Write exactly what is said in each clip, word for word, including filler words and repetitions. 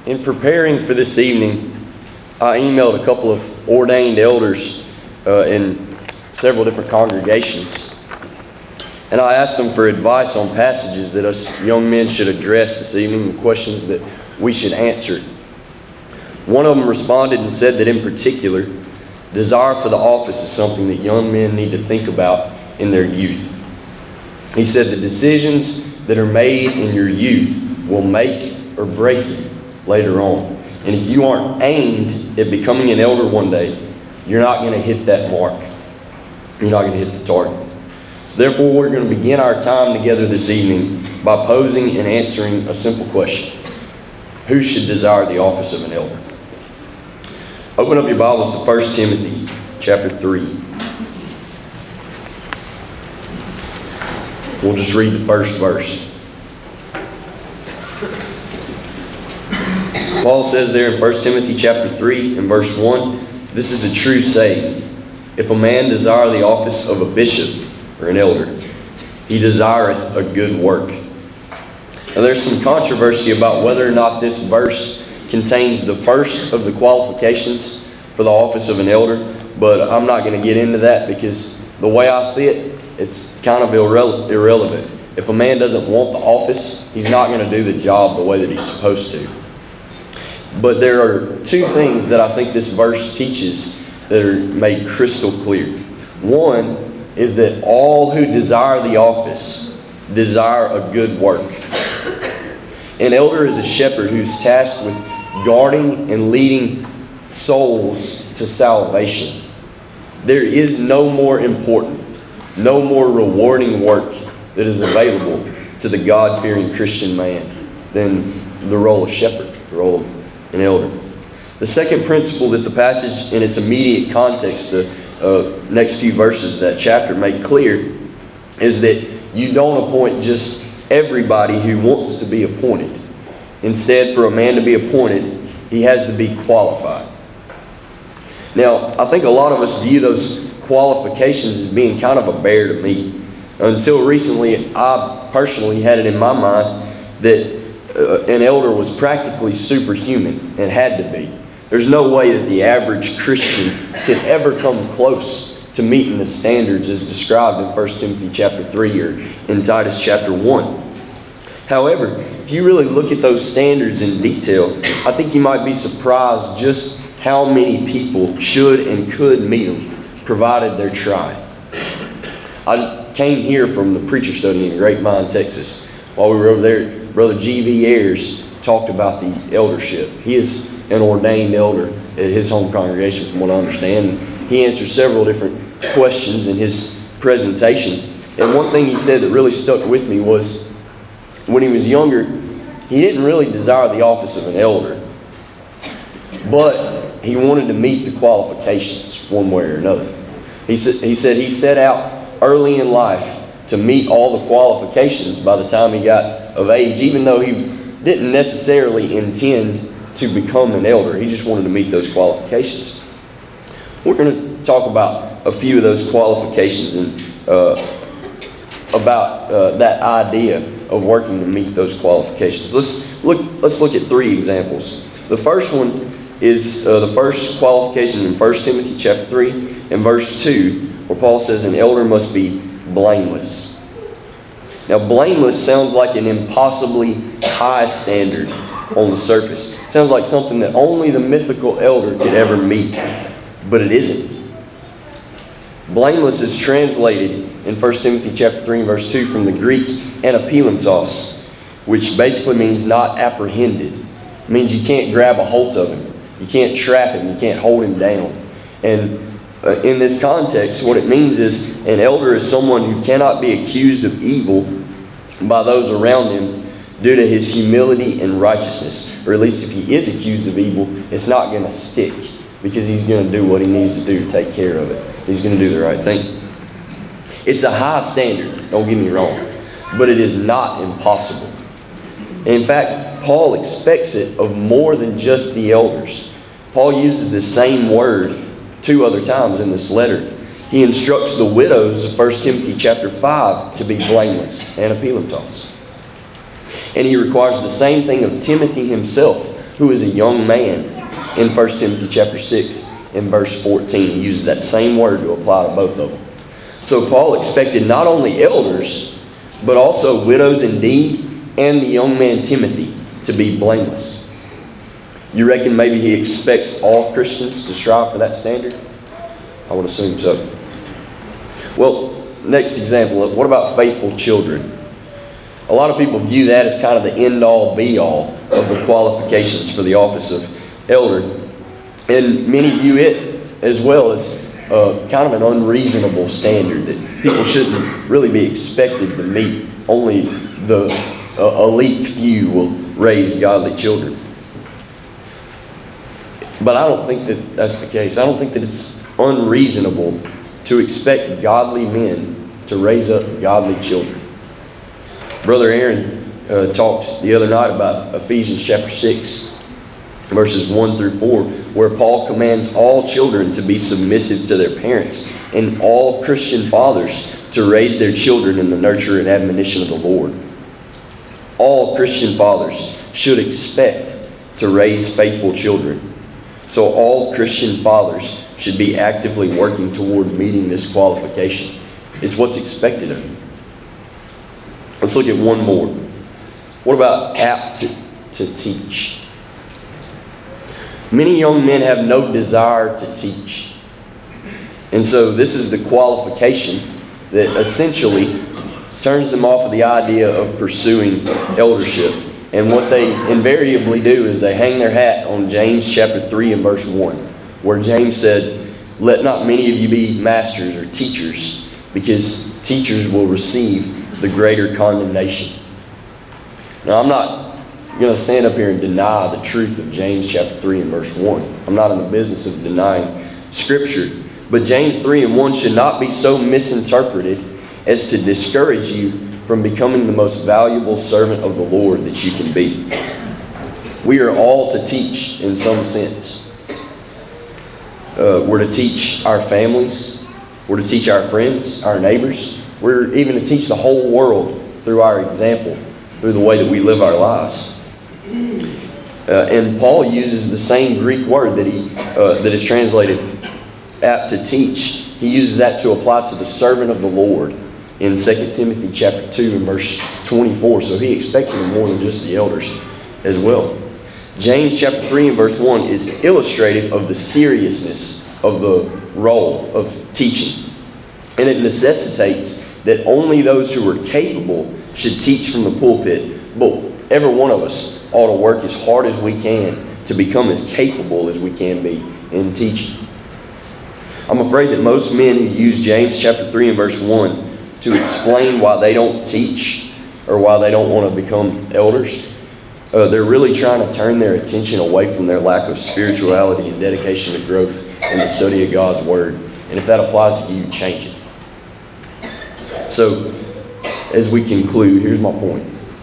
In preparing for this evening, I emailed a couple of ordained elders uh, in several different congregations. And I asked them for advice on passages that us young men should address this evening, and questions that we should answer. One of them responded and said that in particular, desire for the office is something that young men need to think about in their youth. He said the decisions that are made in your youth will make or break you later on. And if you aren't aimed at becoming an elder one day, you're not going to hit that mark. You're not going to hit the target. So therefore, we're going to begin our time together this evening by posing and answering a simple question. Who should desire the office of an elder? Open up your Bibles to First Timothy chapter three. We'll just read the first verse. Paul says there in First Timothy chapter three and verse one, this is a true saying. If a man desire the office of a bishop or an elder, he desireth a good work. Now there's some controversy about whether or not this verse contains the first of the qualifications for the office of an elder, but I'm not going to get into that because the way I see it, it's kind of irre- irrelevant. If a man doesn't want the office, he's not going to do the job the way that he's supposed to. But there are two things that I think this verse teaches that are made crystal clear. One is that all who desire the office desire a good work. An elder is a shepherd who's tasked with guarding and leading souls to salvation. There is no more important, no more rewarding work that is available to the God-fearing Christian man than the role of shepherd, the role of an elder. The second principle that the passage in its immediate context, the uh, next few verses of that chapter make clear, is that you don't appoint just everybody who wants to be appointed. Instead, for a man to be appointed, he has to be qualified. Now, I think a lot of us view those qualifications as being kind of a bear to meet. Until recently, I personally had it in my mind that uh, an elder was practically superhuman and had to be. There's no way that the average Christian could ever come close to meeting the standards as described in First Timothy chapter three or in Titus chapter one. However, if you really look at those standards in detail, I think you might be surprised just how many people should and could meet them, provided they're trying. I came here from the preacher study in Grapevine, Texas. While we were over there, Brother G V Ayers talked about the eldership. He is an ordained elder at his home congregation, from what I understand. He answered several different questions in his presentation. And one thing he said that really stuck with me was when he was younger, he didn't really desire the office of an elder, but he wanted to meet the qualifications one way or another. He said he said he set out early in life to meet all the qualifications by the time he got of age, even though he didn't necessarily intend to become an elder. He just wanted to meet those qualifications. We're going to talk about a few of those qualifications and uh, about uh, that idea of working to meet those qualifications. Let's look. Let's look at three examples. The first one is uh, the first qualification in First Timothy chapter three and verse two, where Paul says an elder must be blameless. Now, blameless sounds like an impossibly high standard on the surface. It sounds like something that only the mythical elder could ever meet, but it isn't. Blameless is translated in First Timothy chapter three and verse two from the Greek anapilantos, which basically means not apprehended. It means you can't grab a hold of him. You can't trap him. You can't hold him down. And uh, in this context, what it means is an elder is someone who cannot be accused of evil by those around him due to his humility and righteousness. Or at least if he is accused of evil, it's not going to stick because he's going to do what he needs to do to take care of it. He's going to do the right thing. It's a high standard, don't get me wrong, but it is not impossible. And in fact, Paul expects it of more than just the elders. Paul uses the same word two other times in this letter. He instructs the widows of First Timothy chapter five to be blameless, anapilantos. And he requires the same thing of Timothy himself, who is a young man in First Timothy chapter six and verse fourteen. He uses that same word to apply to both of them. So Paul expected not only elders, but also widows indeed, and the young man Timothy to be blameless. You reckon maybe he expects all Christians to strive for that standard? I would assume so. Well, next example, what about faithful children? A lot of people view that as kind of the end-all, be-all of the qualifications for the office of elder. And many view it as well as uh, kind of an unreasonable standard that people shouldn't really be expected to meet. Only the uh, elite few will raise godly children. But I don't think that that's the case. I don't think that it's unreasonable to expect godly men to raise up godly children. Brother Aaron uh, talked the other night about Ephesians chapter six, verses one through four, where Paul commands all children to be submissive to their parents, and all Christian fathers to raise their children in the nurture and admonition of the Lord. All Christian fathers should expect to raise faithful children. So all Christian fathers should be actively working toward meeting this qualification. It's what's expected of them. Let's look at one more. What about apt to, to teach? Many young men have no desire to teach. And so this is the qualification that essentially turns them off of the idea of pursuing eldership. And what they invariably do is they hang their hat on James chapter three and verse one, where James said, "Let not many of you be masters or teachers, because teachers will receive the greater condemnation." Now, I'm not going to stand up here and deny the truth of James chapter three and verse one. I'm not in the business of denying Scripture. But James three and one should not be so misinterpreted as to discourage you from becoming the most valuable servant of the Lord that you can be. We are all to teach in some sense. Uh, we're to teach our families. We're to teach our friends, our neighbors. We're even to teach the whole world through our example, through the way that we live our lives. Uh, and Paul uses the same Greek word that he uh, that is translated apt to teach. He uses that to apply to the servant of the Lord in Second Timothy chapter two and verse twenty-four. So he expects it more than just the elders as well. James chapter three and verse one is illustrative of the seriousness of the role of teaching. And it necessitates that only those who are capable should teach from the pulpit. But every one of us ought to work as hard as we can to become as capable as we can be in teaching. I'm afraid that most men who use James chapter three and verse one to explain why they don't teach or why they don't want to become elders, uh, they're really trying to turn their attention away from their lack of spirituality and dedication to growth in the study of God's Word. And if that applies to you, change it. So, as we conclude, here's my point.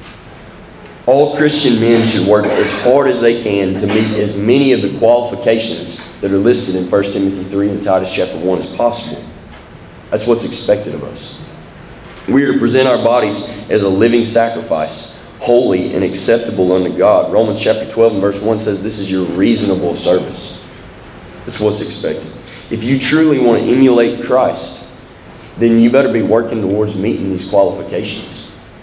All Christian men should work as hard as they can to meet as many of the qualifications that are listed in First Timothy three and Titus chapter one as possible. That's what's expected of us. We are to present our bodies as a living sacrifice, holy and acceptable unto God. Romans chapter twelve and verse one says this is your reasonable service. That's what's expected. If you truly want to emulate Christ, then you better be working towards meeting these qualifications.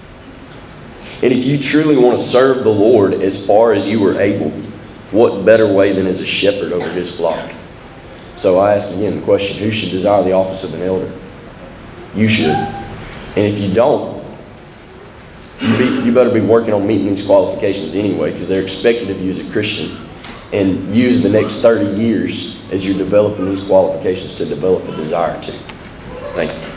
And if you truly want to serve the Lord as far as you are able, what better way than as a shepherd over his flock? So I ask again the question, who should desire the office of an elder? You should. And if you don't, you, be, you better be working on meeting these qualifications anyway, because they're expected of you as a Christian. And use the next thirty years as you're developing these qualifications to develop a desire to. Thank you.